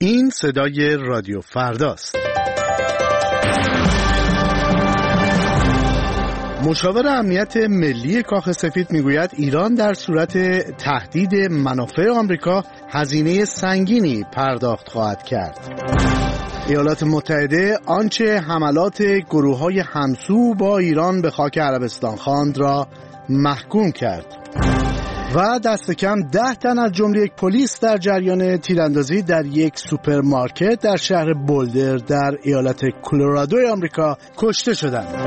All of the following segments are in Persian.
این صدای رادیو فرداست. مشاور امنیت ملی کاخ سفید میگوید ایران در صورت تهدید منافع آمریکا هزینه سنگینی پرداخت خواهد کرد. ایالات متحده آنچه حملات گروه‌های همسو با ایران به خاک عربستان خواند را محکوم کرد. و دست کم 10 تن از جمله یک پلیس در جریان تیراندازی در یک سوپرمارکت در شهر بولدر در ایالت کلرادو آمریکا کشته شدند.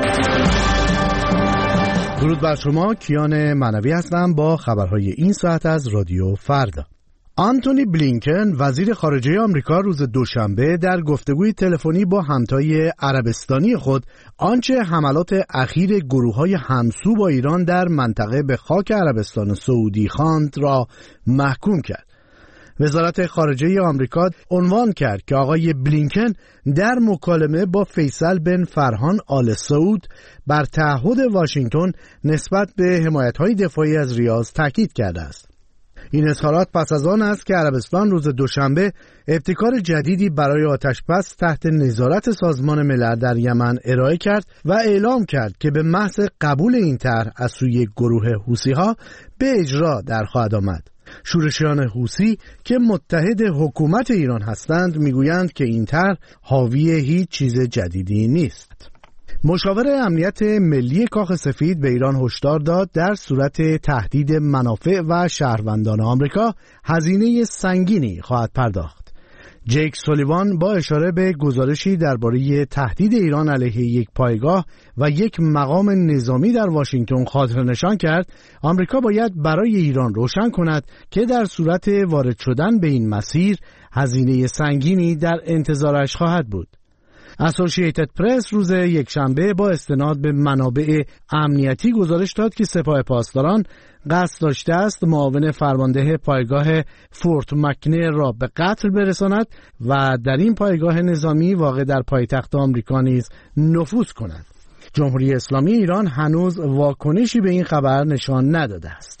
درود بر شما، کیان منوی هستم با خبرهای این ساعت از رادیو فردا. آنتونی بلینکن وزیر خارجه آمریکا روز دوشنبه در گفتگوی تلفنی با همتای عربستانی خود آنچه حملات اخیر گروه‌های همسو با ایران در منطقه به خاک عربستان سعودی خواند را محکوم کرد. وزارت خارجه آمریکا عنوان کرد که آقای بلینکن در مکالمه با فیصل بن فرهان آل سعود بر تعهد واشنگتن نسبت به حمایت‌های دفاعی از ریاض تاکید کرده است. این اظهارات پس از آن است که عربستان روز دوشنبه ابتکار جدیدی برای آتش‌بس تحت نظارت سازمان ملل در یمن ارائه کرد و اعلام کرد که به محض قبول این طرح از سوی گروه حوثی‌ها به اجرا در خواهد آمد. شورشیان حوثی که متحد حکومت ایران هستند میگویند که این طرح حاوی هیچ چیز جدیدی نیست. مشاور امنیت ملی کاخ سفید به ایران هشدار داد در صورت تهدید منافع و شهروندان آمریکا هزینه سنگینی خواهد پرداخت. جیک سولیوان با اشاره به گزارشی درباره تهدید ایران علیه یک پایگاه و یک مقام نظامی در واشنگتن خاطر نشان کرد آمریکا باید برای ایران روشن کند که در صورت وارد شدن به این مسیر هزینه سنگینی در انتظارش خواهد بود. اسوسییتد پرس روز یکشنبه با استناد به منابع امنیتی گزارش داد که سپاه پاسداران قصد داشته است معاون فرمانده پایگاه فورت مکنر را به قتل برساند و در این پایگاه نظامی واقع در پایتخت آمریکا نیز نفوذ کند. جمهوری اسلامی ایران هنوز واکنشی به این خبر نشان نداده است.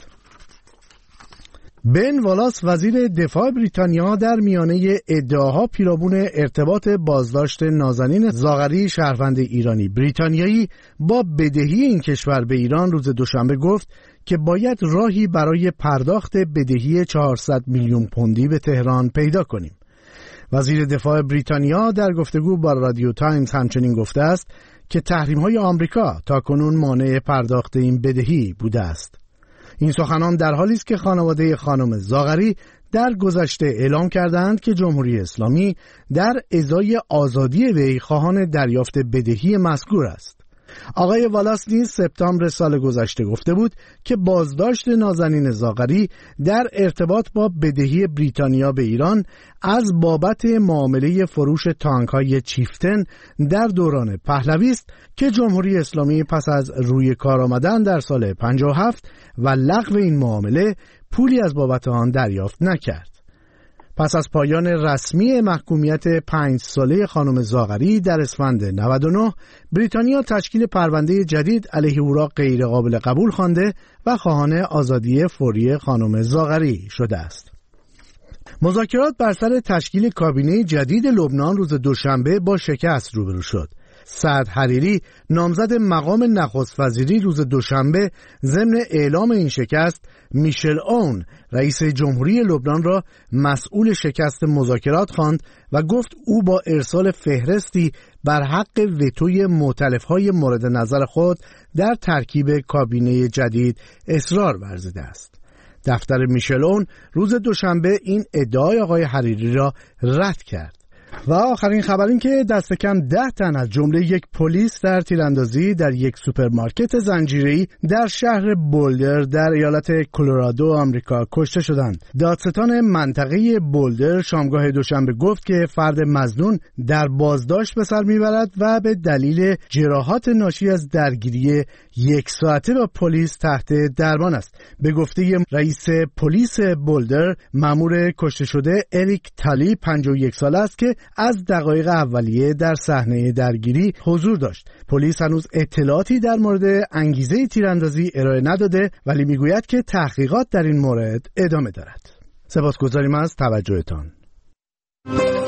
بن والاس وزیر دفاع بریتانیا در میانه ادعاها پیرامون ارتباط بازداشت نازنین زاغری شهروند ایرانی بریتانیایی با بدهی این کشور به ایران روز دوشنبه گفت که باید راهی برای پرداخت بدهی 400 میلیون پوندی به تهران پیدا کنیم. وزیر دفاع بریتانیا در گفتگو با رادیو تایمز همچنین گفته است که تحریم‌های آمریکا تاکنون مانع پرداخت این بدهی بوده است. این سخنان در حالی است که خانواده خانم زاغری در گذشته اعلام کردند که جمهوری اسلامی در ازای آزادی وی خواهان دریافت بدهی مذکور است. آقای والاس نیز سپتامبر سال گذشته گفته بود که بازداشت نازنین زاغری در ارتباط با بدهی بریتانیا به ایران از بابت معامله فروش تانک‌های چیفتن در دوران پهلوی است که جمهوری اسلامی پس از روی کار آمدن در سال 57 و لغو این معامله پولی از بابت آن دریافت نکرد. پس از پایان رسمی محکومیت 5 ساله خانم زاغری در اسفند 99 بریتانیا تشکیل پرونده جدید علیه او را غیر قابل قبول خوانده و خواهان آزادی فوری خانم زاغری شده است. مذاکرات بر سر تشکیل کابینه جدید لبنان روز دوشنبه با شکست روبرو شد. سعد حریری نامزد مقام نخست وزیری روز دوشنبه ضمن اعلام این شکست میشل اون رئیس جمهوری لبنان را مسئول شکست مذاکرات خواند و گفت او با ارسال فهرستی بر حق وتوی مؤتلفهای مورد نظر خود در ترکیب کابینه جدید اصرار ورزیده است. دفتر میشل اون روز دوشنبه این ادعای آقای حریری را رد کرد. و آخرین خبر این که دست کم 10 تن از جمله یک پلیس در تیراندازی در یک سوپرمارکت زنجیره‌ای در شهر بولدر در ایالت کلرادو آمریکا کشته شدند. دادستان منطقه بولدر شامگاه دوشنبه گفت که فرد مظنون در بازداشت به سر میبرد و به دلیل جراحات ناشی از درگیری 1 ساعته با پلیس تحت درمان است. به گفته رئیس پلیس بولدر، مأمور کشته شده اریک تالی 51 ساله است که از دقایق اولیه در صحنه درگیری حضور داشت. پلیس هنوز اطلاعاتی در مورد انگیزه تیراندازی ارائه نداده ولی میگوید که تحقیقات در این مورد ادامه دارد. سپاسگزاریم از توجهتان.